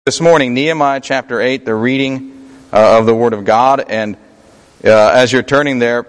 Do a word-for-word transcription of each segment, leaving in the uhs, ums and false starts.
This morning, Nehemiah chapter eight, the reading uh, of the Word of God. And uh, as you're turning there,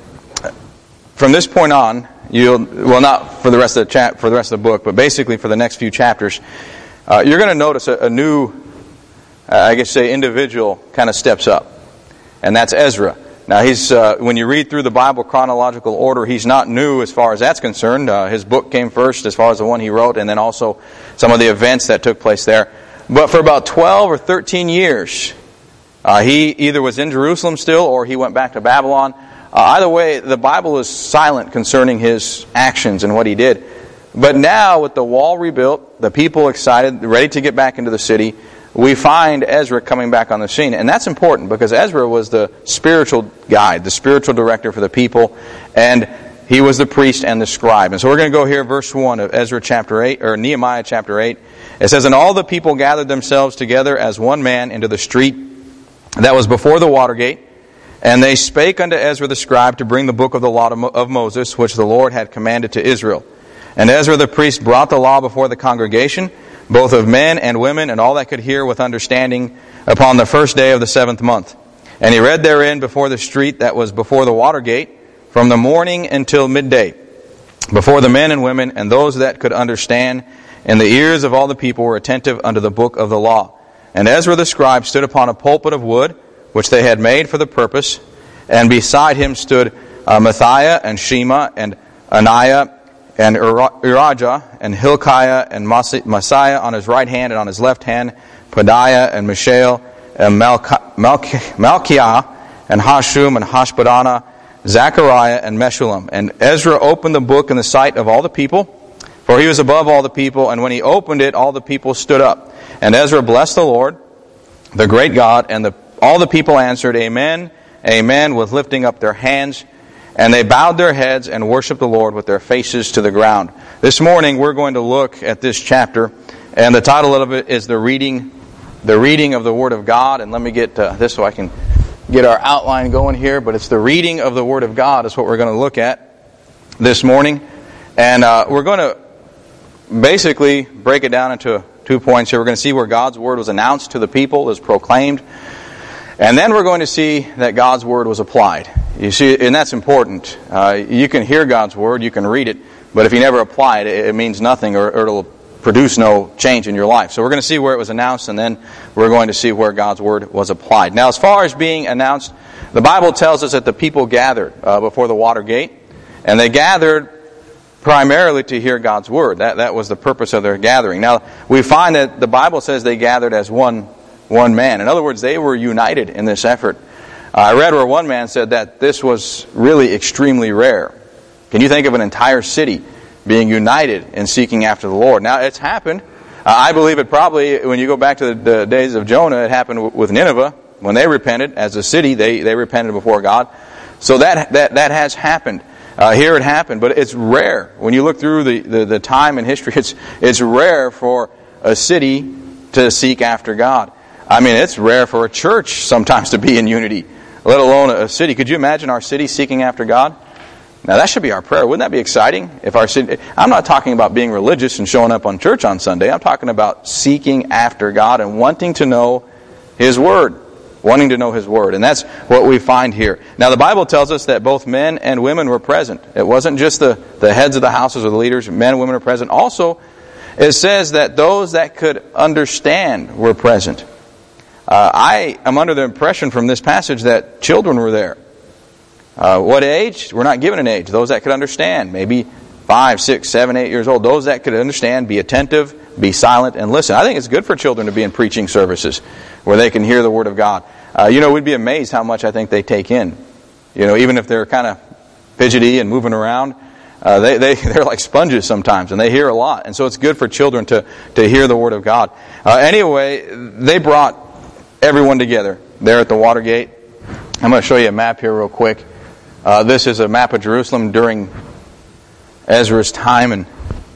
from this point on, you'll, well, not for the rest of the chap, for the rest of the book, but basically for the next few chapters, uh, you're going to notice a, a new, uh, I guess say, individual kind of steps up. And that's Ezra. Now, he's uh, when you read through the Bible chronological order, he's not new as far as that's concerned. Uh, his book came first as far as the one he wrote, and then also some of the events that took place there. But for about twelve or thirteen years, uh, he either was in Jerusalem still or he went back to Babylon. Uh, either way, the Bible is silent concerning his actions and what he did. But now, with the wall rebuilt, the people excited, ready to get back into the city, we find Ezra coming back on the scene. And that's important because Ezra was the spiritual guide, the spiritual director for the people, and he was the priest and the scribe. And so we're going to go here, verse one of Ezra chapter eight, or Nehemiah chapter eight. It says, "And all the people gathered themselves together as one man into the street that was before the water gate. And they spake unto Ezra the scribe to bring the book of the law of Moses, which the Lord had commanded to Israel. And Ezra the priest brought the law before the congregation, both of men and women, and all that could hear with understanding, upon the first day of the seventh month. And he read therein before the street that was before the water gate, from the morning until midday, before the men and women, and those that could understand. And the ears of all the people were attentive unto the book of the law. And Ezra the scribe stood upon a pulpit of wood, which they had made for the purpose. And beside him stood uh, Matthiah and Shema and Ananiah and Urijah and Hilkiah and Messiah on his right hand, and on his left hand Pedaiah and Mishael and Malchi- Malchi- Malchiah and Hashum and Hashbaddanah, Zechariah and Meshullam. And Ezra opened the book in the sight of all the people, for he was above all the people, and when he opened it, all the people stood up. And Ezra blessed the Lord, the great God, and the, all the people answered, Amen, Amen, with lifting up their hands. And they bowed their heads and worshiped the Lord with their faces to the ground." This morning we're going to look at this chapter, and the title of it is the reading, the reading of the Word of God. And let me get uh, this so I can get our outline going here. But it's the reading of the Word of God is what we're going to look at this morning, and uh, we're going to basically break it down into two points here. We're going to see where God's Word was announced to the people, was proclaimed. And then we're going to see that God's Word was applied. You see, and that's important. Uh, you can hear God's Word, you can read it, but if you never apply it, it means nothing, or, or it'll produce no change in your life. So we're going to see where it was announced, and then we're going to see where God's Word was applied. Now, as far as being announced, the Bible tells us that the people gathered uh, before the water gate, and they gathered primarily to hear God's Word. That that was the purpose of their gathering. Now, we find that the Bible says they gathered as one one man. In other words, they were united in this effort. Uh, I read where one man said that this was really extremely rare. Can you think of an entire city being united in seeking after the Lord? Now, it's happened. Uh, I believe it probably, when you go back to the, the days of Jonah, it happened w- with Nineveh. When they repented as a city, they, they repented before God. So that that, that has happened. Uh, here it happened, but it's rare. When you look through the, the, the time in history, it's it's rare for a city to seek after God. I mean, it's rare for a church sometimes to be in unity, let alone a city. Could you imagine our city seeking after God? Now, that should be our prayer. Wouldn't that be exciting? If our city, I'm not talking about being religious and showing up on church on Sunday. I'm talking about seeking after God and wanting to know His Word. Wanting to know His Word. And that's what we find here. Now, the Bible tells us that both men and women were present. It wasn't just the, the heads of the houses or the leaders. Men and women were present. Also, it says that those that could understand were present. Uh, I am under the impression from this passage that children were there. Uh, what age? We're not given an age. Those that could understand. Maybe five, six, seven, eight years old. Those that could understand, be attentive, be silent, and listen. I think it's good for children to be in preaching services where they can hear the Word of God. Uh, you know, we'd be amazed how much I think they take in. You know, even if they're kind of fidgety and moving around, uh, they, they, they're like sponges sometimes, and they hear a lot. And so it's good for children to, to hear the Word of God. Uh, anyway, they brought everyone together there at the water gate. I'm going to show you a map here real quick. Uh, this is a map of Jerusalem during Ezra's time, and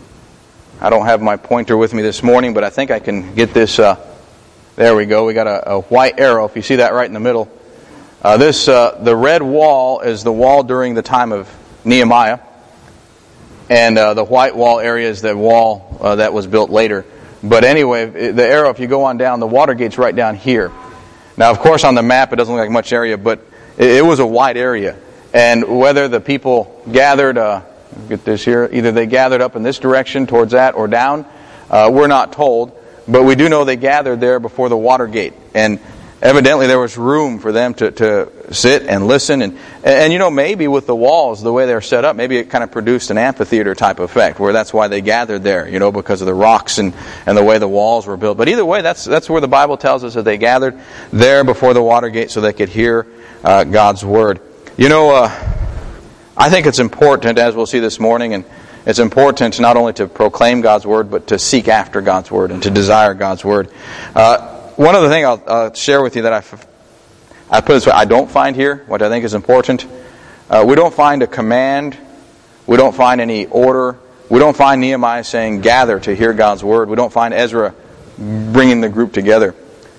I don't have my pointer with me this morning, but I think I can get this. Uh, there we go. We got a, a white arrow. If you see that right in the middle, uh, this uh, the red wall is the wall during the time of Nehemiah, and uh, the white wall area is the wall uh, that was built later But anyway, the arrow, if you go on down, the Watergate's right down here. Now, of course, on the map, it doesn't look like much area, but it was a wide area. And whether the people gathered, uh, get this here, either they gathered up in this direction towards that or down, uh, we're not told. But we do know they gathered there before the Watergate. And evidently there was room for them to, to sit and listen. And, and, you know, maybe with the walls, the way they're set up, maybe it kind of produced an amphitheater type effect, where that's why they gathered there, you know, because of the rocks and, and the way the walls were built. But either way, that's that's where the Bible tells us that they gathered there before the Watergate so they could hear uh, God's Word. You know, uh, I think it's important, as we'll see this morning, and it's important not only to proclaim God's Word, but to seek after God's Word and to desire God's Word. Uh, one other thing I'll, I'll share with you that I've, I put this way, I don't find here, what I think is important. Uh, we don't find a command. We don't find any order. We don't find Nehemiah saying, gather to hear God's Word. We don't find Ezra bringing the group together.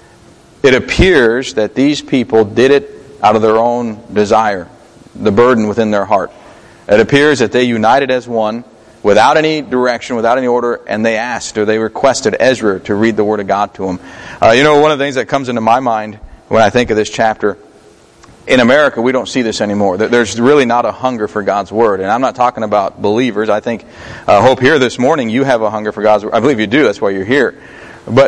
It appears that these people did it out of their own desire, the burden within their heart. It appears that they united as one, without any direction, without any order, and they asked or they requested Ezra to read the Word of God to them. Uh, you know, one of the things that comes into my mind when I think of this chapter, in America we don't see this anymore. There's really not a hunger for God's Word. And I'm not talking about believers. I think, I uh, hope here this morning you have a hunger for God's Word. I believe you do, that's why you're here. But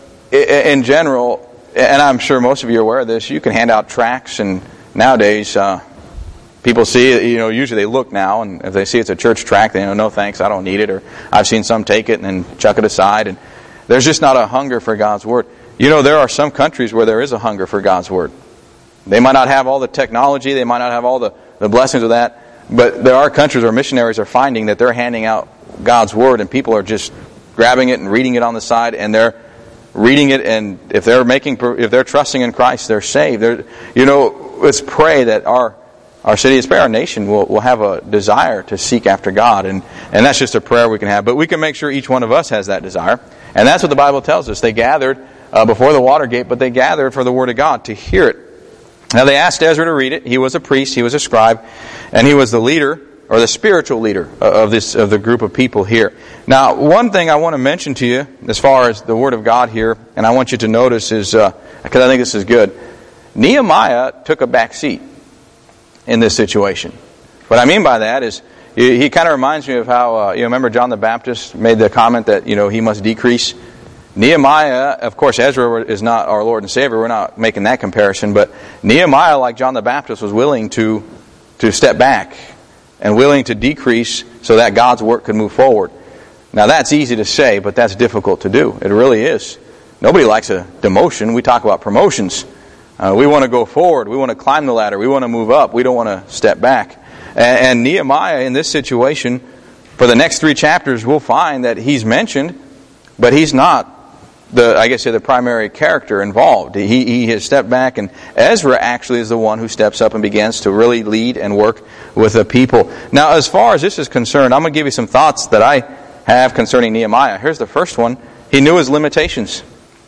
in general, and I'm sure most of you are aware of this, you can hand out tracts, and nowadays uh, people see it, you know, usually they look now, and if they see it's a church tract, they know, no thanks, I don't need it. Or I've seen some take it and then chuck it aside. And there's just not a hunger for God's Word. You know, there are some countries where there is a hunger for God's Word. They might not have all the technology, they might not have all the, the blessings of that, but there are countries where missionaries are finding that they're handing out God's Word, and people are just grabbing it and reading it on the side, and they're reading it, and if they're making, if they're trusting in Christ, they're saved. They're, you know, let's pray that our Our city, especially our nation, will, will have a desire to seek after God. And, and that's just a prayer we can have. But we can make sure each one of us has that desire. And that's what the Bible tells us. They gathered uh, before the Watergate, but they gathered for the Word of God, to hear it. Now they asked Ezra to read it. He was a priest, he was a scribe, and he was the leader, or the spiritual leader of this of the group of people here. Now, one thing I want to mention to you, as far as the Word of God here, and I want you to notice is, uh, because I think this is good, Nehemiah took a back seat in this situation. What I mean by that is, he, he kind of reminds me of how, uh, you remember John the Baptist made the comment that, you know, he must decrease. Nehemiah, of course, Ezra is not our Lord and Savior, we're not making that comparison, but Nehemiah, like John the Baptist, was willing to, to step back and willing to decrease so that God's work could move forward. Now that's easy to say, but that's difficult to do. It really is. Nobody likes a demotion. We talk about promotions. Uh, we want to go forward. We want to climb the ladder. We want to move up. We don't want to step back. And, and Nehemiah, in this situation, for the next three chapters, we'll find that he's mentioned, but he's not the, I guess, the primary character involved. He, he has stepped back, and Ezra actually is the one who steps up and begins to really lead and work with the people. Now, as far as this is concerned, I'm going to give you some thoughts that I have concerning Nehemiah. Here's the first one. He knew his limitations.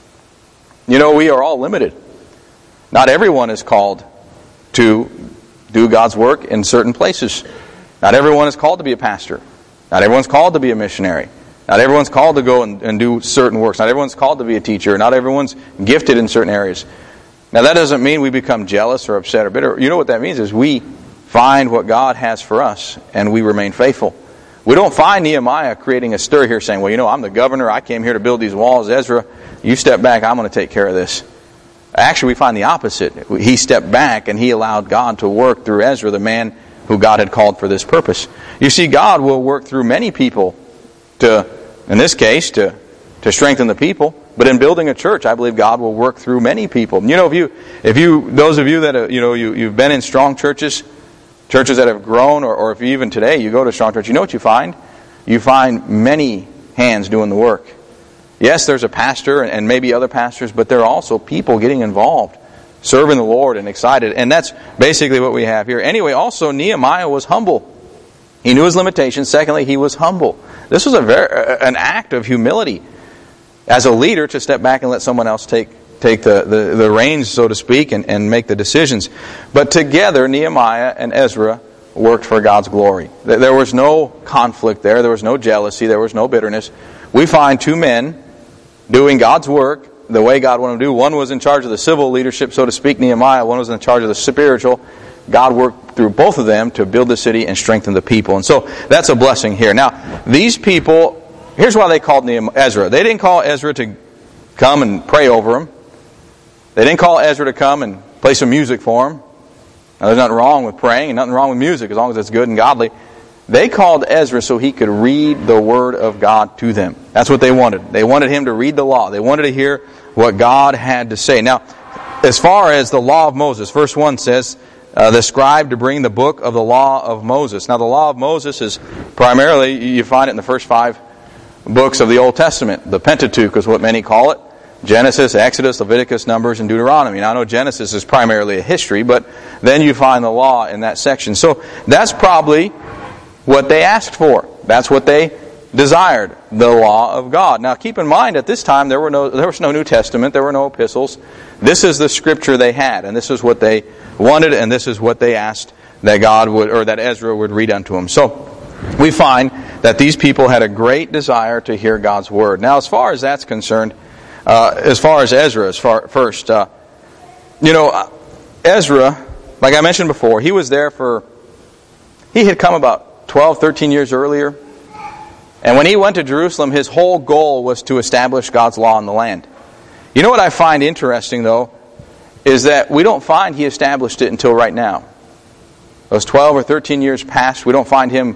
You know, we are all limited. Not everyone is called to do God's work in certain places. Not everyone is called to be a pastor. Not everyone's called to be a missionary. Not everyone's called to go and, and do certain works. Not everyone's called to be a teacher. Not everyone's gifted in certain areas. Now that doesn't mean we become jealous or upset or bitter. You know what that means is we find what God has for us and we remain faithful. We don't find Nehemiah creating a stir here saying, well, you know, I'm the governor. I came here to build these walls. Ezra, you step back. I'm going to take care of this. Actually, we find the opposite. He stepped back and he allowed God to work through Ezra, the man who God had called for this purpose. You see, God will work through many people to, in this case, to, to strengthen the people. But in building a church, I believe God will work through many people. You know, if you, if you, those of you that, uh, you know, you, you've been in strong churches, churches that have grown, or, or if you, even today you go to a strong church, you know what you find? You find many hands doing the work. Yes, there's a pastor and maybe other pastors, but there are also people getting involved, serving the Lord and excited. And that's basically what we have here. Anyway, also Nehemiah was humble. He knew his limitations. Secondly, he was humble. This was a very, an act of humility as a leader to step back and let someone else take take the, the, the reins, so to speak, and, and make the decisions. But together, Nehemiah and Ezra worked for God's glory. There was no conflict there. There was no jealousy. There was no bitterness. We find two men doing God's work the way God wanted them to do. One was in charge of the civil leadership, so to speak, Nehemiah. One was in charge of the spiritual. God worked through both of them to build the city and strengthen the people. And so that's a blessing here. Now, these people, here's why they called Nehemiah, Ezra. They didn't call Ezra to come and pray over him. They didn't call Ezra to come and play some music for him. Now, there's nothing wrong with praying and nothing wrong with music as long as it's good and godly. They called Ezra so he could read the Word of God to them. That's what they wanted. They wanted him to read the law. They wanted to hear what God had to say. Now, as far as the law of Moses, verse one says, uh, the scribe to bring the book of the law of Moses. Now, the law of Moses is primarily, you find it in the first five books of the Old Testament. The Pentateuch is what many call it. Genesis, Exodus, Leviticus, Numbers, and Deuteronomy. Now, I know Genesis is primarily a history, but then you find the law in that section. So that's probably what they asked for. That's what they desired, the law of God. Now, keep in mind, at this time, there were no there was no New Testament, there were no epistles. This is the scripture they had, and this is what they wanted, and this is what they asked that God would, or that Ezra would read unto them. So, we find that these people had a great desire to hear God's word. Now, as far as that's concerned, uh, as far as Ezra, as far first, uh, you know, Ezra, like I mentioned before, he was there for, he had come about twelve, thirteen years earlier. And when he went to Jerusalem, his whole goal was to establish God's law in the land. You know what I find interesting, though, is that we don't find he established it until right now. Those twelve or thirteen years past, we don't find him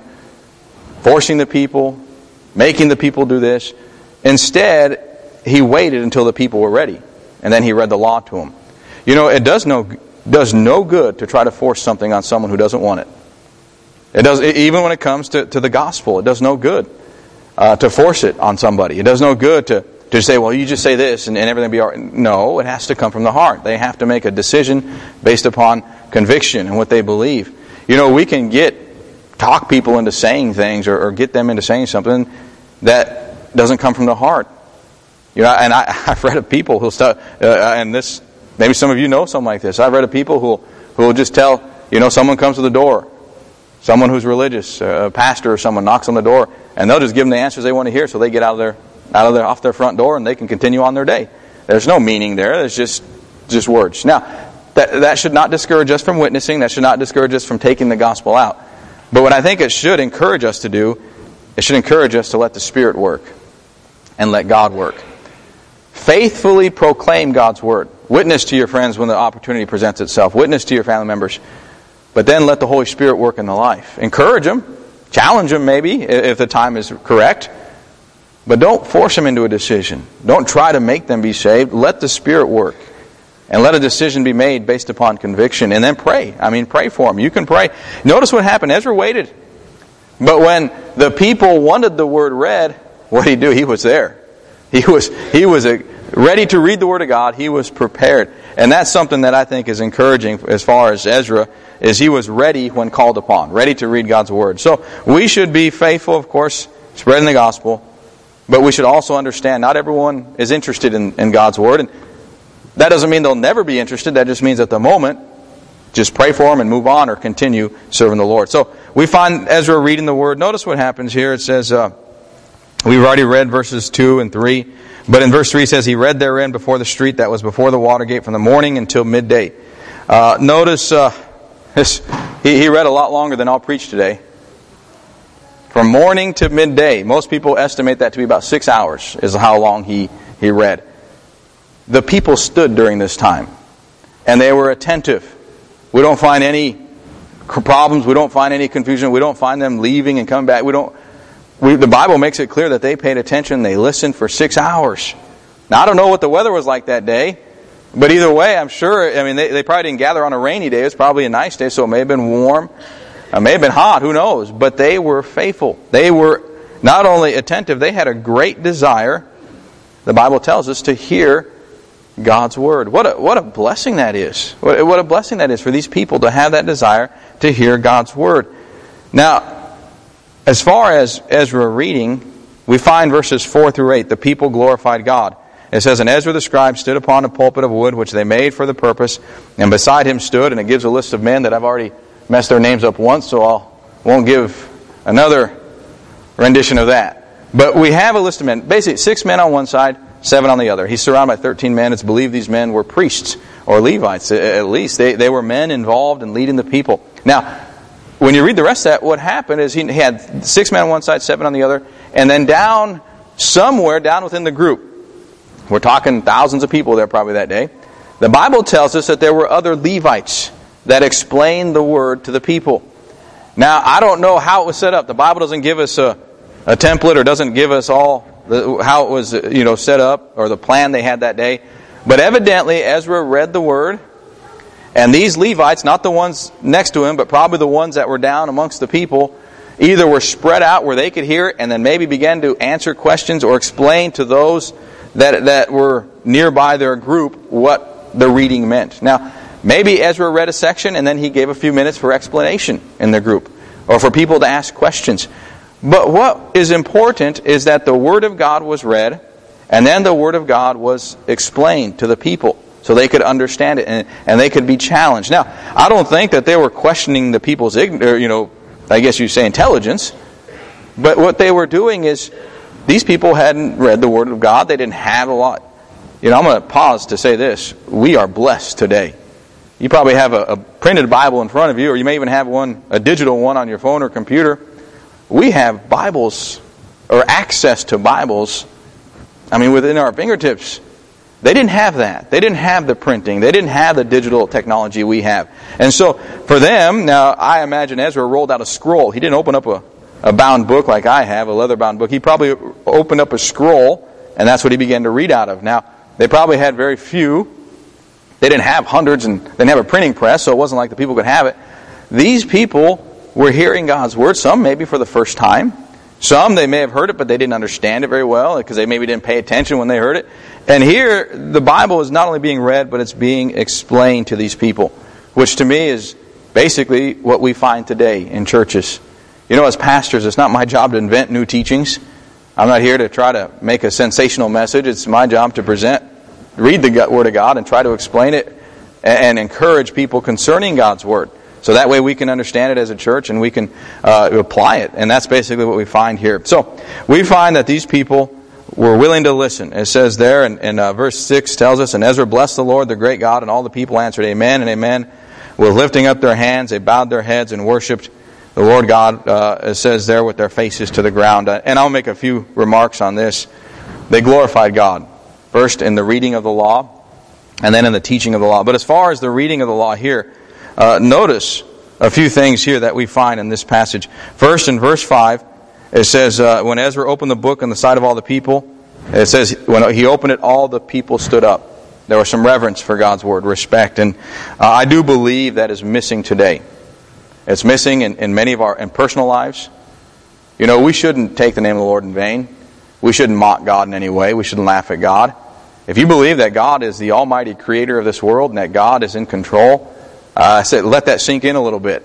forcing the people, making the people do this. Instead, he waited until the people were ready, and then he read the law to them. You know, it does no, does no good to try to force something on someone who doesn't want it. It does, even when it comes to, to the gospel, it does no good uh, to force it on somebody. It does no good to, to say, well, you just say this and, and everything will be all right. No, it has to come from the heart. They have to make a decision based upon conviction and what they believe. You know, we can get, talk people into saying things or, or get them into saying something that doesn't come from the heart. You know, and I, I've read of people who'll start, uh, and this, maybe some of you know something like this. I've read of people who who will just tell, you know, someone comes to the door, someone who's religious, a pastor or someone knocks on the door, and they'll just give them the answers they want to hear, so they get out of their, out of their, off their front door, and they can continue on their day. There's no meaning there. There's just, just words. Now, that that should not discourage us from witnessing. That should not discourage us from taking the gospel out. But what I think it should encourage us to do, it should encourage us to let the Spirit work and let God work. Faithfully proclaim God's word. Witness to your friends when the opportunity presents itself. Witness to your family members. But then let the Holy Spirit work in the life. Encourage them. Challenge them maybe if the time is correct. But don't force them into a decision. Don't try to make them be saved. Let the Spirit work. And let a decision be made based upon conviction. And then pray. I mean, pray for them. You can pray. Notice what happened. Ezra waited. But when the people wanted the word read, what did he do? He was there. He was he was a, ready to read the Word of God. He was prepared. And that's something that I think is encouraging as far as Ezra, is he was ready when called upon, ready to read God's Word. So we should be faithful, of course, spreading the gospel, but we should also understand not everyone is interested in, in God's Word. And that doesn't mean they'll never be interested. That just means at the moment, just pray for them and move on or continue serving the Lord. So we find Ezra reading the Word. Notice what happens here. It says... Uh, We've already read verses two and three. But in verse three it says, he read therein before the street that was before the water gate from the morning until midday. Uh, notice uh, this, he, he read a lot longer than I'll preach today. From morning to midday. Most people estimate that to be about six hours is how long he, he read. The people stood during this time. And they were attentive. We don't find any problems. We don't find any confusion. We don't find them leaving and coming back. We don't... We, the Bible makes it clear that they paid attention. They listened for six hours. Now, I don't know what the weather was like that day. But either way, I'm sure, I mean, they, they probably didn't gather on a rainy day. It was probably a nice day, so it may have been warm. It may have been hot. Who knows? But they were faithful. They were not only attentive, they had a great desire, the Bible tells us, to hear God's Word. What a, what a blessing that is. What, what a blessing that is for these people to have that desire to hear God's Word. Now, as far as Ezra reading, we find verses four through eight, the people glorified God. It says, and Ezra the scribe stood upon a pulpit of wood which they made for the purpose, and beside him stood, and it gives a list of men that I've already messed their names up once, so I won't give another rendition of that. But we have a list of men, basically six men on one side, seven on the other. He's surrounded by thirteen men. It's believed these men were priests or Levites, at least. They, they were men involved in leading the people. Now, when you read the rest of that, what happened is he had six men on one side, seven on the other, and then down somewhere, down within the group, we're talking thousands of people there probably that day, the Bible tells us that there were other Levites that explained the word to the people. Now, I don't know how it was set up. The Bible doesn't give us a, a template or doesn't give us all the, how it was you know set up or the plan they had that day. But evidently, Ezra read the word, and these Levites, not the ones next to him, but probably the ones that were down amongst the people, either were spread out where they could hear it and then maybe began to answer questions or explain to those that that were nearby their group what the reading meant. Now, maybe Ezra read a section and then he gave a few minutes for explanation in the group or for people to ask questions. But what is important is that the Word of God was read and then the Word of God was explained to the people so they could understand it and, and they could be challenged. Now, I don't think that they were questioning the people's, ign- you know, I guess you say intelligence, but what they were doing is these people hadn't read the Word of God. They didn't have a lot. You know, I'm going to pause to say this. We are blessed today. You probably have a, a printed Bible in front of you, or you may even have one, a digital one on your phone or computer. We have Bibles, or access to Bibles, I mean, within our fingertips. They didn't have that. They didn't have the printing. They didn't have the digital technology we have. And so, for them, now, I imagine Ezra rolled out a scroll. He didn't open up a, a bound book like I have, a leather-bound book. He probably opened up a scroll, and that's what he began to read out of. Now, they probably had very few. They didn't have hundreds, and they didn't have a printing press, so it wasn't like the people could have it. These people were hearing God's Word, some maybe for the first time. Some, they may have heard it, but they didn't understand it very well, because they maybe didn't pay attention when they heard it. And here, the Bible is not only being read, but it's being explained to these people, which to me is basically what we find today in churches. You know, as pastors, it's not my job to invent new teachings. I'm not here to try to make a sensational message. It's my job to present, read the Word of God and try to explain it and encourage people concerning God's Word. So that way we can understand it as a church and we can uh, apply it. And that's basically what we find here. So we find that these people were willing to listen. It says there in, in uh, verse six tells us, and Ezra blessed the Lord, the great God, and all the people answered amen and amen. With lifting up their hands, they bowed their heads and worshipped the Lord God, uh, it says there, with their faces to the ground. And I'll make a few remarks on this. They glorified God. First in the reading of the law, and then in the teaching of the law. But as far as the reading of the law here, uh, notice a few things here that we find in this passage. First, in verse five, it says, uh, when Ezra opened the book in the sight of all the people, it says, when he opened it, all the people stood up. There was some reverence for God's Word, respect. And uh, I do believe that is missing today. It's missing in, in many of our in personal lives. You know, we shouldn't take the name of the Lord in vain. We shouldn't mock God in any way. We shouldn't laugh at God. If you believe that God is the almighty creator of this world and that God is in control, uh, I said, let that sink in a little bit.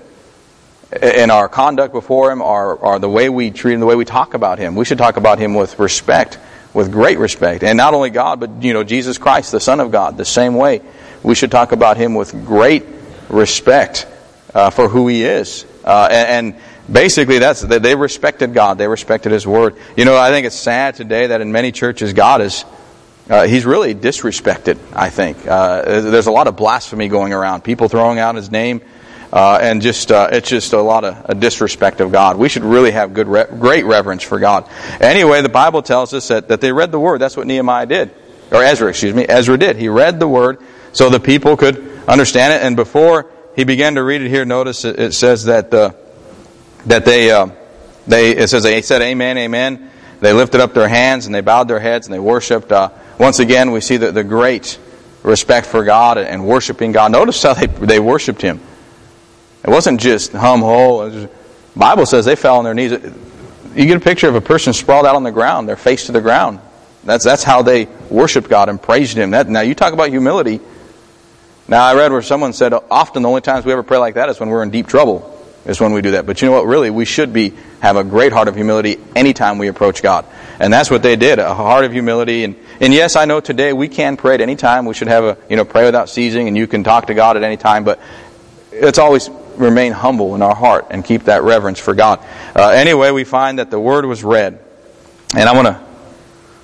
In our conduct before Him, or, or the way we treat Him, the way we talk about Him, we should talk about Him with respect, with great respect. And not only God, but you know, Jesus Christ, the Son of God, the same way. We should talk about Him with great respect uh, for who He is. Uh, and, and basically, that's they respected God. They respected His Word. You know, I think it's sad today that in many churches, God is uh, He's really disrespected, I think. Uh, there's a lot of blasphemy going around. People throwing out His name. Uh, and just uh, it's just a lot of a disrespect of God. We should really have good, re- great reverence for God. Anyway, the Bible tells us that, that they read the Word. That's what Nehemiah did. Or Ezra, excuse me. Ezra did. He read the Word so the people could understand it. And before he began to read it here, notice it, it says that uh, that they uh, they it says they said amen, amen. They lifted up their hands and they bowed their heads and they worshipped. Uh, once again, we see the, the great respect for God and worshiping God. Notice how they they worshipped Him. It wasn't just hum-ho. The Bible says they fell on their knees. You get a picture of a person sprawled out on the ground, their face to the ground. That's that's how they worshiped God and praised Him. That, now, you talk about humility. Now, I read where someone said, often the only times we ever pray like that is when we're in deep trouble, is when we do that. But you know what? Really, we should be have a great heart of humility anytime we approach God. And that's what they did, a heart of humility. And, and yes, I know today we can pray at any time. We should have a, you know, pray without ceasing, and you can talk to God at any time. But it's always remain humble in our heart and keep that reverence for God. Uh, anyway, we find that the Word was read. And I want to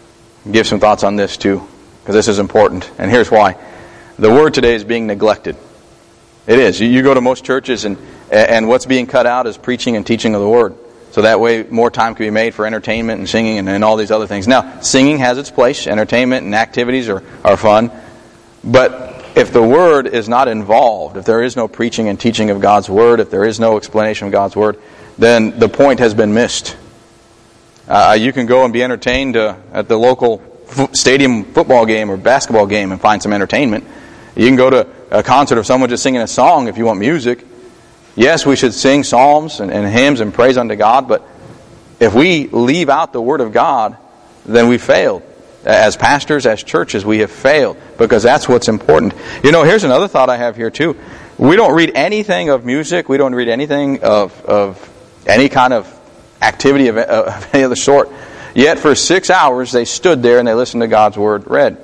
give some thoughts on this too, because this is important. And here's why. The Word today is being neglected. It is. You go to most churches, and and what's being cut out is preaching and teaching of the Word. So that way more time can be made for entertainment and singing and, and all these other things. Now, singing has its place. Entertainment and activities are, are fun. But if the Word is not involved, if there is no preaching and teaching of God's Word, if there is no explanation of God's Word, then the point has been missed. Uh, you can go and be entertained uh, at the local f- stadium football game or basketball game and find some entertainment. You can go to a concert of someone just singing a song if you want music. Yes, we should sing psalms and, and hymns and praise unto God, but if we leave out the Word of God, then we failed. As pastors, as churches, we have failed, because that's what's important. You know, here's another thought I have here too. We don't read anything of music, we don't read anything of, of any kind of activity of, of any other sort. Yet for six hours they stood there and they listened to God's Word read.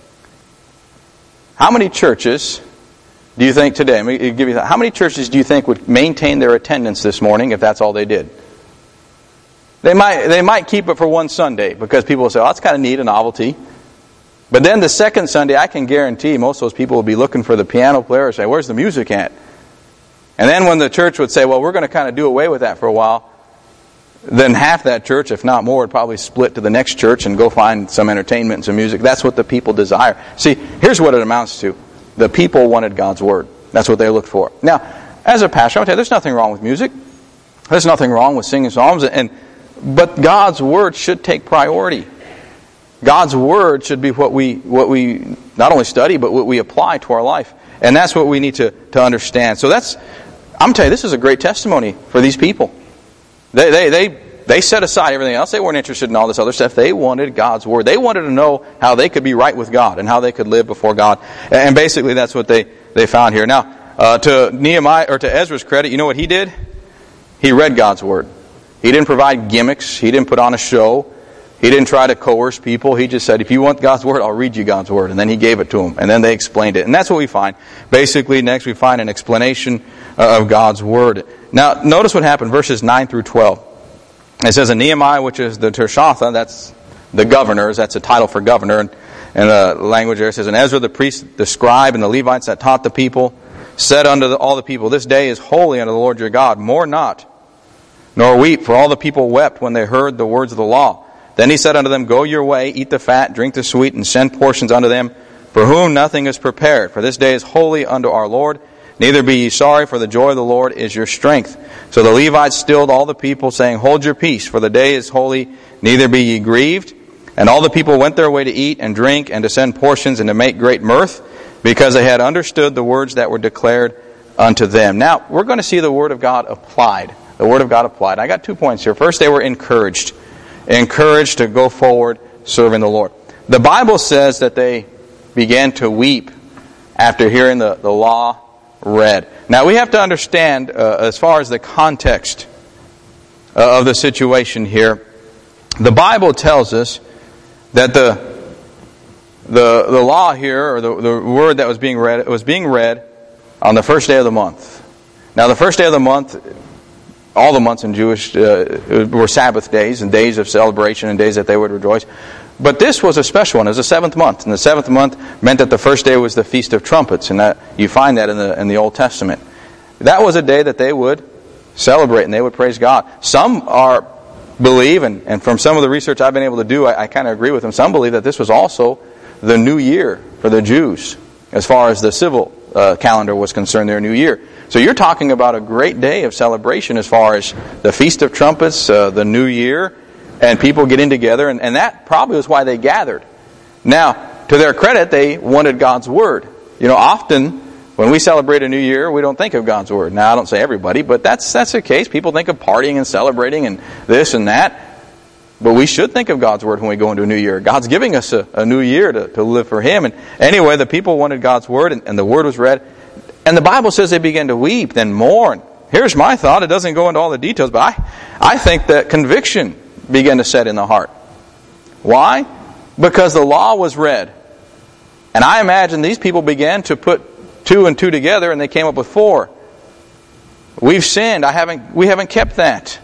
How many churches do you think today, let me give you that, how many churches do you think would maintain their attendance this morning if that's all they did? They might they might keep it for one Sunday, because people will say, oh, that's kind of neat, a novelty. But then the second Sunday, I can guarantee most of those people will be looking for the piano player and say, where's the music at? And then when the church would say, well, we're going to kind of do away with that for a while, then half that church, if not more, would probably split to the next church and go find some entertainment and some music. That's what the people desire. See, here's what it amounts to. The people wanted God's Word. That's what they looked for. Now, as a pastor, I'll tell you, there's nothing wrong with music. There's nothing wrong with singing psalms. And, but God's Word should take priority. God's Word should be what we what we not only study, but what we apply to our life. And that's what we need to, to understand. So that's, I'm telling you, this is a great testimony for these people. They, they, they, they set aside everything else. They weren't interested in all this other stuff. They wanted God's Word. They wanted to know how they could be right with God and how they could live before God. And basically that's what they, they found here. Now, uh, to Nehemiah, or to Ezra's credit, you know what he did? He read God's Word. He didn't provide gimmicks. He didn't put on a show. He didn't try to coerce people. He just said, if you want God's Word, I'll read you God's Word. And then he gave it to them. And then they explained it. And that's what we find. Basically, next we find an explanation of God's Word. Now, notice what happened, verses nine through twelve. It says, and Nehemiah, which is the Tirshatha, that's the governors, that's a title for governor. And in the language there, it says, and Ezra the priest, the scribe, and the Levites that taught the people, said unto the, all the people, this day is holy unto the Lord your God. Mourn not, nor weep, for all the people wept when they heard the words of the law. Then he said unto them, go your way, eat the fat, drink the sweet, and send portions unto them, for whom nothing is prepared. For this day is holy unto our Lord. Neither be ye sorry, for the joy of the Lord is your strength. So the Levites stilled all the people, saying, hold your peace, for the day is holy, neither be ye grieved. And all the people went their way to eat and drink, and to send portions, and to make great mirth, because they had understood the words that were declared unto them. Now, we're going to see the Word of God applied. The Word of God applied. I got two points here. First, they were encouraged. Encouraged to go forward serving the Lord. The Bible says that they began to weep after hearing the, the law read. Now we have to understand, uh, as far as the context uh, of the situation here, the Bible tells us that the the the law here, or the, the word that was being read, was being read on the first day of the month. Now the first day of the month, all the months in Jewish uh, were Sabbath days and days of celebration and days that they would rejoice. But this was a special one. It was the seventh month. And the seventh month meant that the first day was the Feast of Trumpets. And that you find that in the in the Old Testament. That was a day that they would celebrate and they would praise God. Some are believe, and, and from some of the research I've been able to do, I, I kind of agree with them. Some believe that this was also the new year for the Jews, as far as the civil uh, calendar was concerned, their new year. So you're talking about a great day of celebration as far as the Feast of Trumpets, uh, the new year, and people getting together, and, and that probably was why they gathered. Now, to their credit, they wanted God's Word. You know, often when we celebrate a new year, we don't think of God's Word. Now, I don't say everybody, but that's that's the case. People think of partying and celebrating and this and that. But we should think of God's Word when we go into a new year. God's giving us a, a new year to, to live for Him. And anyway, the people wanted God's Word, and, and the Word was read. And the Bible says they began to weep, then mourn. Here's my thought. It doesn't go into all the details, but I, I think that conviction began to set in the heart. Why? Because the law was read. And I imagine these people began to put two and two together, and they came up with four. We've sinned. I haven't. We haven't kept that.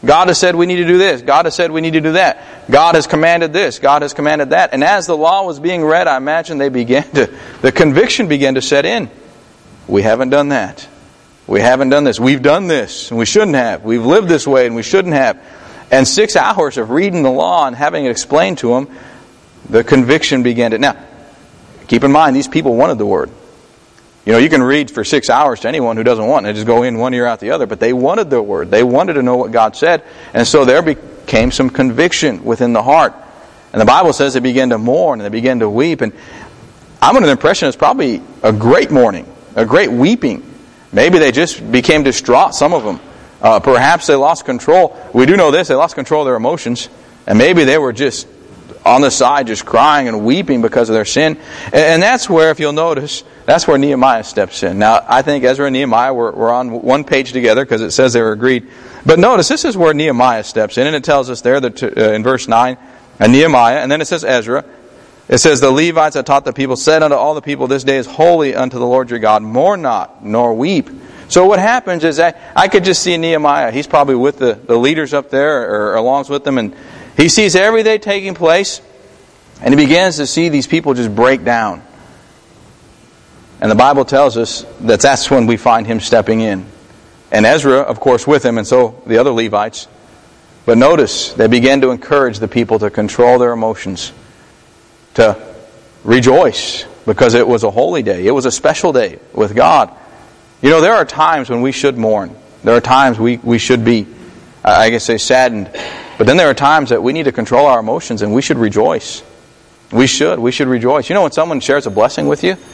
God has said we need to do this. God has said we need to do that. God has commanded this. God has commanded that. And as the law was being read, I imagine they began to, the conviction began to set in. We haven't done that. We haven't done this. We've done this, and we shouldn't have. We've lived this way, and we shouldn't have. And six hours of reading the law and having it explained to them, the conviction began to... Now, keep in mind, these people wanted the Word. You know, you can read for six hours to anyone who doesn't want it. They just go in one ear out the other. But they wanted the Word. They wanted to know what God said. And so there became some conviction within the heart. And the Bible says they began to mourn and they began to weep. And I'm under the impression it's probably a great mourning, a great weeping. Maybe they just became distraught, some of them. Uh, perhaps they lost control. We do know this, they lost control of their emotions. And maybe they were just on the side, just crying and weeping because of their sin. And, and that's where, if you'll notice, that's where Nehemiah steps in. Now, I think Ezra and Nehemiah were, were on one page together because it says they were agreed. But notice, this is where Nehemiah steps in. And it tells us there that uh, in verse nine, and Nehemiah, and then it says Ezra. It says, the Levites that taught the people said unto all the people, this day is holy unto the Lord your God. Mourn not, nor weep. So what happens is that I could just see Nehemiah. He's probably with the, the leaders up there or along with them. And he sees everything taking place. And he begins to see these people just break down. And the Bible tells us that that's when we find him stepping in. And Ezra, of course, with him, and so the other Levites. But notice, they began to encourage the people to control their emotions. To rejoice, because it was a holy day. It was a special day with God. You know, there are times when we should mourn. There are times we, we should be, I guess say, saddened. But then there are times that we need to control our emotions and we should rejoice. We should. We should rejoice. You know, when someone shares a blessing with you,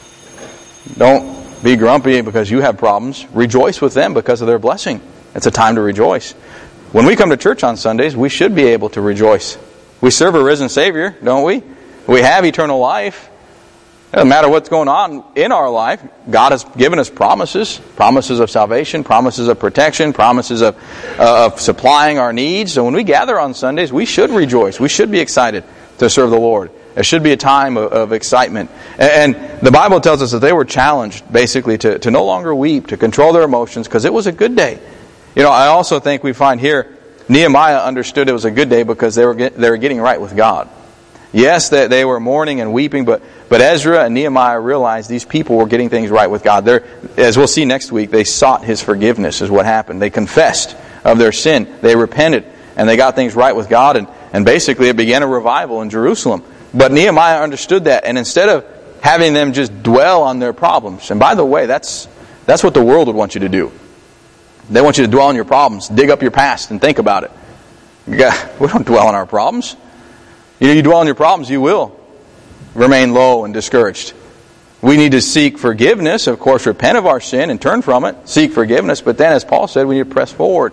don't be grumpy because you have problems. Rejoice with them because of their blessing. It's a time to rejoice. When we come to church on Sundays, we should be able to rejoice. We serve a risen Savior, don't we? We have eternal life. It doesn't matter what's going on in our life. God has given us promises. Promises of salvation, promises of protection, promises of, uh, of supplying our needs. So when we gather on Sundays, we should rejoice. We should be excited to serve the Lord. It should be a time of, of excitement. And, and the Bible tells us that they were challenged, basically, to, to no longer weep, to control their emotions, because it was a good day. You know, I also think we find here, Nehemiah understood it was a good day because they were get, they were getting right with God. Yes, they, they were mourning and weeping, but, but Ezra and Nehemiah realized these people were getting things right with God. They're, as we'll see next week, they sought His forgiveness is what happened. They confessed of their sin. They repented, and they got things right with God, and, and basically it began a revival in Jerusalem. But Nehemiah understood that, and instead of having them just dwell on their problems, and by the way, that's that's what the world would want you to do. They want you to dwell on your problems, dig up your past, and think about it. We don't dwell on our problems. You know, you dwell on your problems, you will remain low and discouraged. We need to seek forgiveness, of course, repent of our sin and turn from it, seek forgiveness, but then, as Paul said, we need to press forward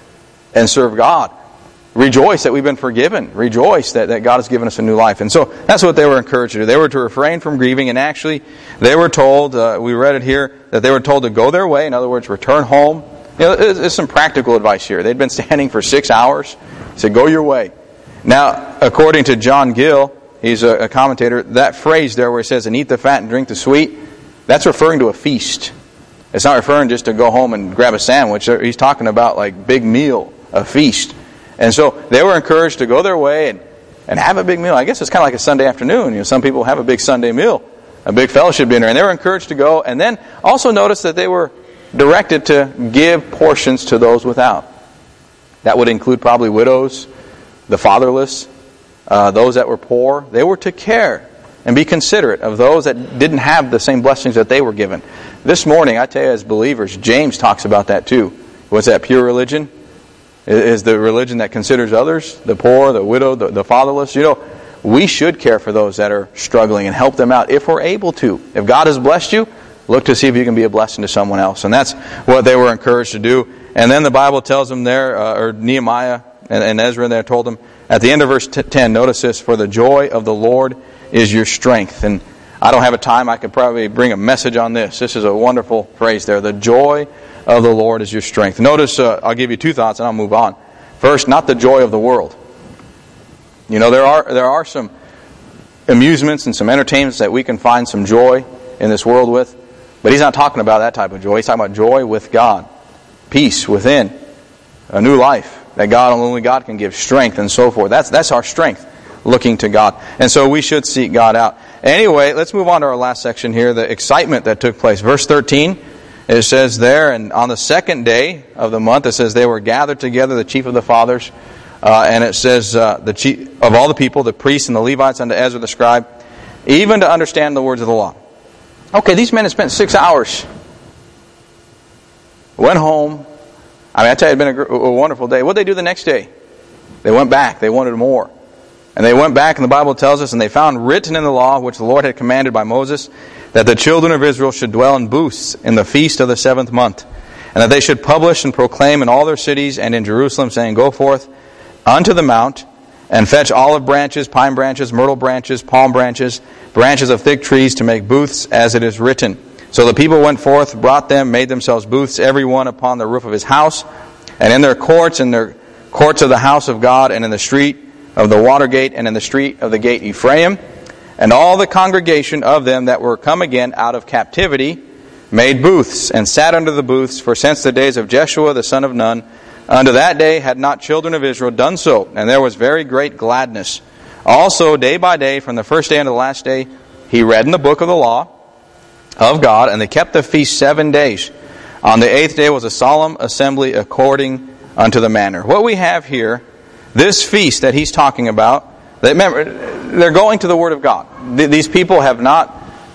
and serve God. Rejoice that we've been forgiven. Rejoice that, that God has given us a new life. And so that's what they were encouraged to do. They were to refrain from grieving, and actually they were told, uh, we read it here, that they were told to go their way. In other words, return home. You know, there's some practical advice here. They'd been standing for six hours. He said, go your way. Now, according to John Gill, he's a, a commentator, that phrase there where it says, and eat the fat and drink the sweet, that's referring to a feast. It's not referring just to go home and grab a sandwich. He's talking about like big meal, a feast. And so they were encouraged to go their way and, and have a big meal. I guess it's kind of like a Sunday afternoon. You know, some people have a big Sunday meal, a big fellowship dinner, and they were encouraged to go. And then also notice that they were directed to give portions to those without. That would include probably widows, the fatherless, uh, those that were poor. They were to care and be considerate of those that didn't have the same blessings that they were given. This morning, I tell you as believers, James talks about that too. What's that, pure religion? Is the religion that considers others, the poor, the widow, the, the fatherless. You know, we should care for those that are struggling and help them out if we're able to. If God has blessed you, look to see if you can be a blessing to someone else. And that's what they were encouraged to do. And then the Bible tells them there, uh, or Nehemiah and, and Ezra there told them, at the end of verse ten, notice this, for the joy of the Lord is your strength. And I don't have a time, I could probably bring a message on this. This is a wonderful phrase there. The joy of the Lord is your strength. Notice, uh, I'll give you two thoughts and I'll move on. First, not the joy of the world. You know, there are there are some amusements and some entertainments that we can find some joy in this world with, but he's not talking about that type of joy. He's talking about joy with God, peace within, a new life, That God, only God can give strength and so forth. That's, that's our strength, looking to God. And so we should seek God out. Anyway, let's move on to our last section here, the excitement that took place. Verse thirteen, it says there, and on the second day of the month, it says they were gathered together, the chief of the fathers, uh, and it says uh, the chief of all the people, the priests and the Levites unto Ezra the scribe, even to understand the words of the law. Okay, these men had spent six hours. Went home. I mean, I tell you, it had been a, a wonderful day. What did they do the next day? They went back. They wanted more. And they went back, and the Bible tells us, and they found written in the law, which the Lord had commanded by Moses, that the children of Israel should dwell in booths in the feast of the seventh month, and that they should publish and proclaim in all their cities and in Jerusalem, saying, Go forth unto the mount, and fetch olive branches, pine branches, myrtle branches, palm branches, branches of thick trees, to make booths, as it is written. So the people went forth, brought them, made themselves booths, every one upon the roof of his house, and in their courts, in their courts of the house of God, and in the street of the water gate, and in the street of the gate Ephraim. And all the congregation of them that were come again out of captivity made booths, and sat under the booths, for since the days of Jeshua the son of Nun, unto that day had not children of Israel done so, and there was very great gladness. Also, day by day, from the first day unto the last day, he read in the book of the law of God, and they kept the feast seven days. On the eighth day was a solemn assembly according unto the manner. What we have here, this feast that he's talking about, they, remember, they're going to the Word of God. These people have not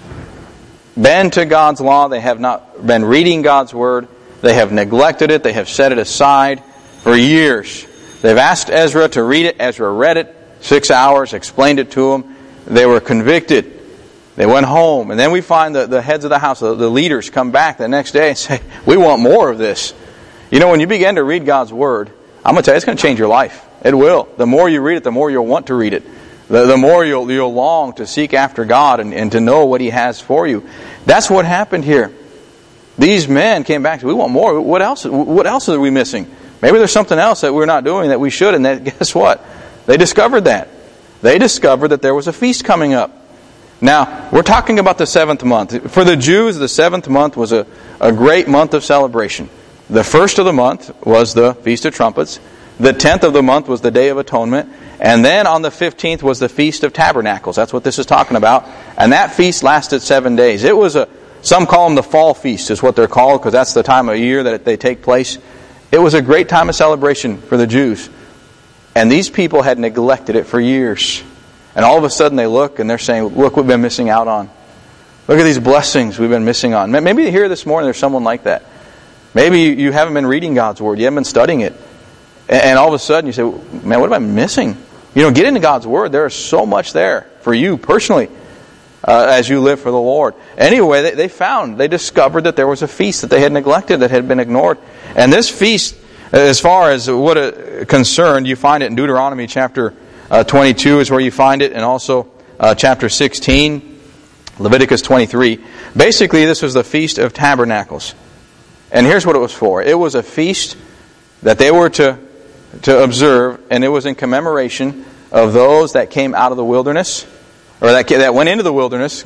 been to God's law. They have not been reading God's Word. They have neglected it. They have set it aside for years. They've asked Ezra to read it. Ezra read it. Six hours, explained it to them. They were convicted. They went home. And then we find the, the heads of the house, the, the leaders, come back the next day and say, we want more of this. You know, when you begin to read God's Word, I'm going to tell you, it's going to change your life. It will. The more you read it, the more you'll want to read it. The, the more you'll, you'll long to seek after God and, and to know what He has for you. That's what happened here. These men came back to, we want more. What else, what else are we missing? Maybe there's something else that we're not doing that we should. And that, guess what? They discovered that. They discovered that there was a feast coming up. Now, we're talking about the seventh month. For the Jews, the seventh month was a, a great month of celebration. The first of the month was the Feast of Trumpets. The tenth of the month was the Day of Atonement. And then on the fifteenth was the Feast of Tabernacles. That's what this is talking about. And that feast lasted seven days. It was a, some call them the fall feast is what they're called, because that's the time of year that they take place. It was a great time of celebration for the Jews. And these people had neglected it for years. And all of a sudden they look and they're saying, look, we've been missing out on. Look at these blessings we've been missing on. Maybe here this morning there's someone like that. Maybe you haven't been reading God's Word. You haven't been studying it. And all of a sudden you say, man, what am I missing? You know, get into God's Word. There is so much there for you personally uh, as you live for the Lord. Anyway, they, they found, they discovered that there was a feast that they had neglected, that had been ignored. And this feast, as far as what it concerned, you find it in Deuteronomy chapter uh, twenty-two is where you find it, and also uh, chapter sixteen, Leviticus twenty-three. Basically, this was the Feast of Tabernacles. And here's what it was for. It was a feast that they were to, to observe, and it was in commemoration of those that came out of the wilderness, or that, that went into the wilderness,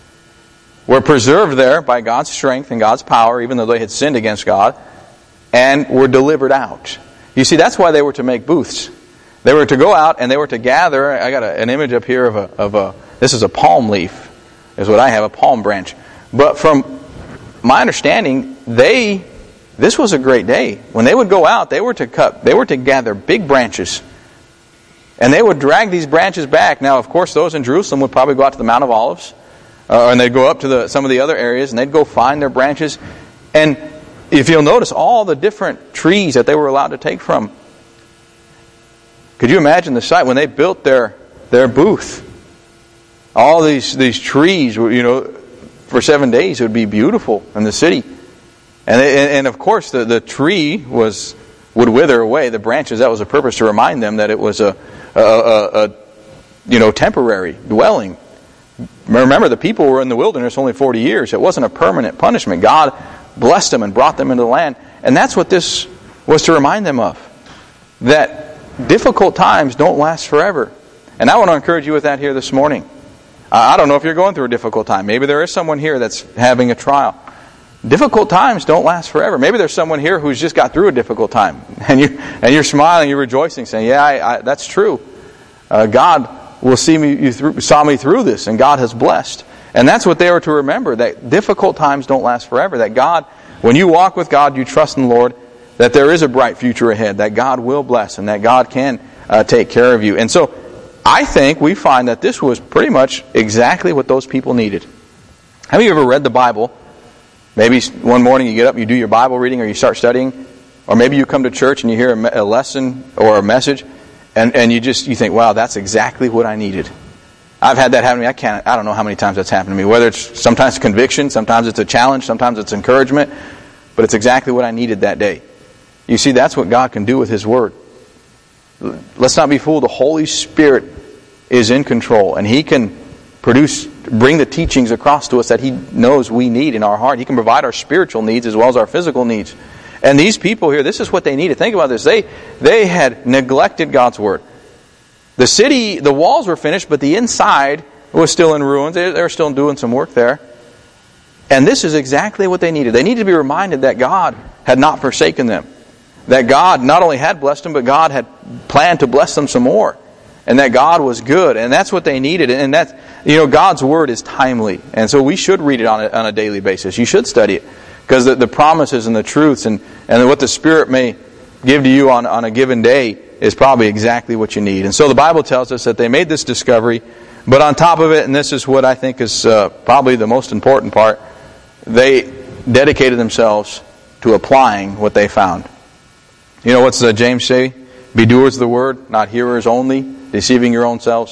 were preserved there by God's strength and God's power, even though they had sinned against God, and were delivered out. You see, that's why they were to make booths. They were to go out and they were to gather. I got a, an image up here of a, of a, this is a palm leaf, is what I have, a palm branch. But from my understanding, they, this was a great day. When they would go out, they were to cut, they were to gather big branches. And they would drag these branches back. Now, of course, those in Jerusalem would probably go out to the Mount of Olives, uh, and they'd go up to the, some of the other areas, and they'd go find their branches. And if you'll notice, all the different trees that they were allowed to take from. Could you imagine the sight when they built their, their booth? All these, these trees, you know, for seven days it would be beautiful in the city. And, they, and of course the, the tree was would wither away, the branches. That was a purpose to remind them that it was a, a, a, a you know, temporary dwelling. Remember, the people were in the wilderness only forty years. It wasn't a permanent punishment. God blessed them and brought them into the land. And that's what this was to remind them of. That difficult times don't last forever. And I want to encourage you with that here this morning. I don't know if you're going through a difficult time. Maybe there is someone here that's having a trial. difficult times don't last forever. Maybe there's someone here who's just got through a difficult time, and you and you're smiling, you're rejoicing, saying, "Yeah, I, I, that's true. Uh, God will see me. You through, saw me through this, and God has blessed." And that's what they were to remember: that difficult times don't last forever. That God, when you walk with God, you trust in the Lord, that there is a bright future ahead. That God will bless, and that God can uh, take care of you. And so, I think we find that this was pretty much exactly what those people needed. Have you ever read the Bible? Maybe one morning you get up and you do your Bible reading or you start studying. Or maybe you come to church and you hear a lesson or a message and, and you just you think, wow, that's exactly what I needed. I've had that happen to me. I can't, I don't know how many times that's happened to me. Whether it's sometimes conviction, sometimes it's a challenge, sometimes it's encouragement. But it's exactly what I needed that day. You see, that's what God can do with His Word. Let's not be fooled. The Holy Spirit is in control, and He can produce, bring the teachings across to us that He knows we need in our heart. He can provide our spiritual needs as well as our physical needs. And these people here, this is what they needed. Think about this. They they had neglected God's Word. The city, the walls were finished, but the inside was still in ruins. They, they were still doing some work there. And this is exactly what they needed. They needed to be reminded that God had not forsaken them. That God not only had blessed them, but God had planned to bless them some more. And that God was good. And that's what they needed. And that's, you know, God's Word is timely. And so we should read it on a, on a daily basis. You should study it. Because the, the promises and the truths and, and what the Spirit may give to you on, on a given day is probably exactly what you need. And so the Bible tells us that they made this discovery. But on top of it, and this is what I think is uh, probably the most important part, they dedicated themselves to applying what they found. You know, what's uh, James say? Be doers of the word, not hearers only, deceiving your own selves.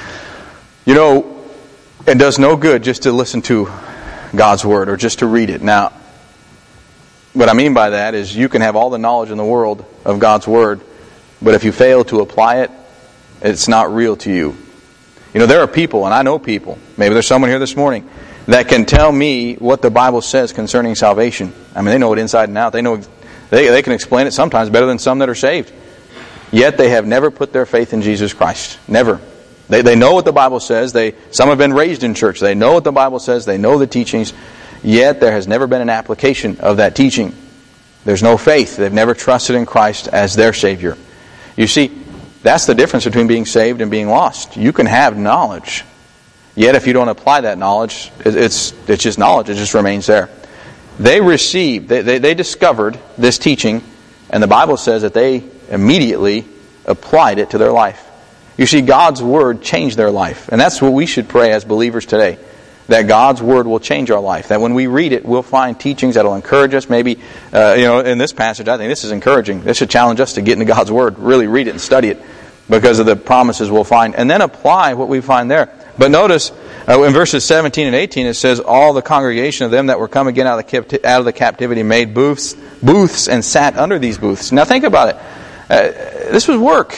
You know, it does no good just to listen to God's Word or just to read it. Now, what I mean by that is you can have all the knowledge in the world of God's Word, but if you fail to apply it, it's not real to you. You know, there are people, and I know people, maybe there's someone here this morning, that can tell me what the Bible says concerning salvation. I mean, they know it inside and out. They know they, they can explain it sometimes better than some that are saved. Yet they have never put their faith in Jesus Christ. Never. They they know what the Bible says. They some have been raised in church. They know what the Bible says. They know the teachings. Yet there has never been an application of that teaching. There's no faith. They've never trusted in Christ as their Savior. You see, that's the difference between being saved and being lost. You can have knowledge. Yet if you don't apply that knowledge, it's it's just knowledge. It just remains there. They received, they, they, they discovered this teaching, and the Bible says that they immediately applied it to their life. You see, God's Word changed their life. And that's what we should pray as believers today. That God's Word will change our life. That when we read it, we'll find teachings that will encourage us. Maybe, uh, you know, in this passage, I think this is encouraging. This should challenge us to get into God's Word. Really read it and study it because of the promises we'll find. And then apply what we find there. But notice, uh, in verses seventeen and eighteen, it says, all the congregation of them that were come again out of the, capti- out of the captivity made booths, booths and sat under these booths. Now think about it. Uh, this was work.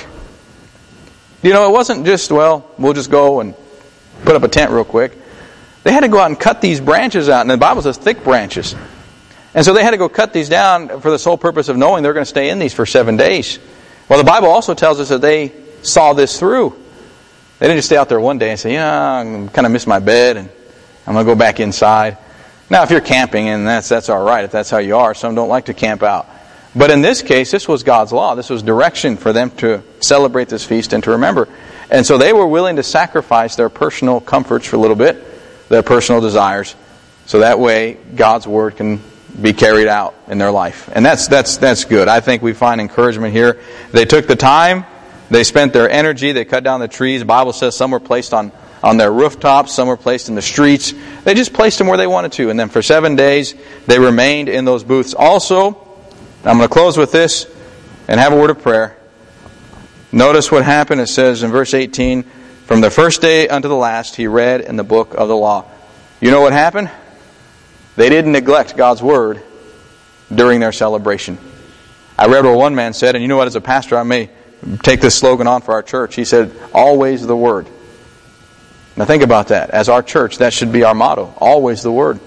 You know, it wasn't just, well, we'll just go and put up a tent real quick. They had to go out and cut these branches out. And the Bible says thick branches. And so they had to go cut these down for the sole purpose of knowing they're going to stay in these for seven days. Well, the Bible also tells us that they saw this through. They didn't just stay out there one day and say, yeah, I kind of miss my bed and I'm going to go back inside. Now, if you're camping, and that's that's all right, if that's how you are. Some don't like to camp out. But in this case, this was God's law. This was direction for them to celebrate this feast and to remember. And so they were willing to sacrifice their personal comforts for a little bit, their personal desires, so that way God's Word can be carried out in their life. And that's that's that's good. I think we find encouragement here. They took the time, they spent their energy, they cut down the trees. The Bible says some were placed on, on their rooftops, some were placed in the streets. They just placed them where they wanted to. And then for seven days, they remained in those booths. Also, I'm going to close with this and have a word of prayer. Notice what happened. It says in verse eighteen, from the first day unto the last, he read in the book of the law. You know what happened? They didn't neglect God's Word during their celebration. I read what one man said, and you know what, as a pastor, I may take this slogan on for our church. He said, always the Word. Now think about that. As our church, that should be our motto. Always the Word.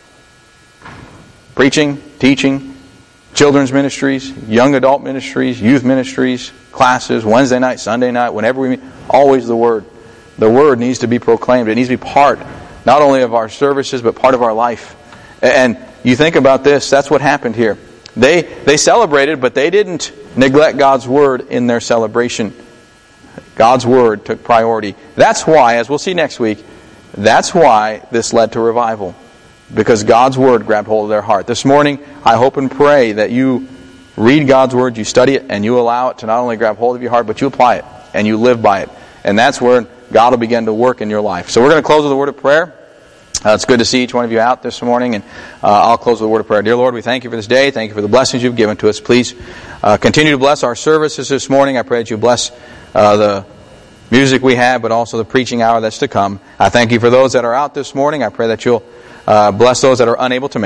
Preaching, teaching, children's ministries, young adult ministries, youth ministries, classes, Wednesday night, Sunday night, whenever we meet, always the Word. The Word needs to be proclaimed. It needs to be part, not only of our services, but part of our life. And you think about this, that's what happened here. They they celebrated, but they didn't neglect God's Word in their celebration. God's Word took priority. That's why, as we'll see next week, that's why this led to revival. Because God's Word grabbed hold of their heart. This morning, I hope and pray that you read God's Word, you study it, and you allow it to not only grab hold of your heart, but you apply it, and you live by it. And that's where God will begin to work in your life. So we're going to close with a word of prayer. Uh, it's good to see each one of you out this morning, and uh, I'll close with a word of prayer. Dear Lord, we thank you for this day. Thank you for the blessings you've given to us. Please uh, continue to bless our services this morning. I pray that you bless uh, the music we have, but also the preaching hour that's to come. I thank you for those that are out this morning. I pray that you'll uh, bless those that are unable to make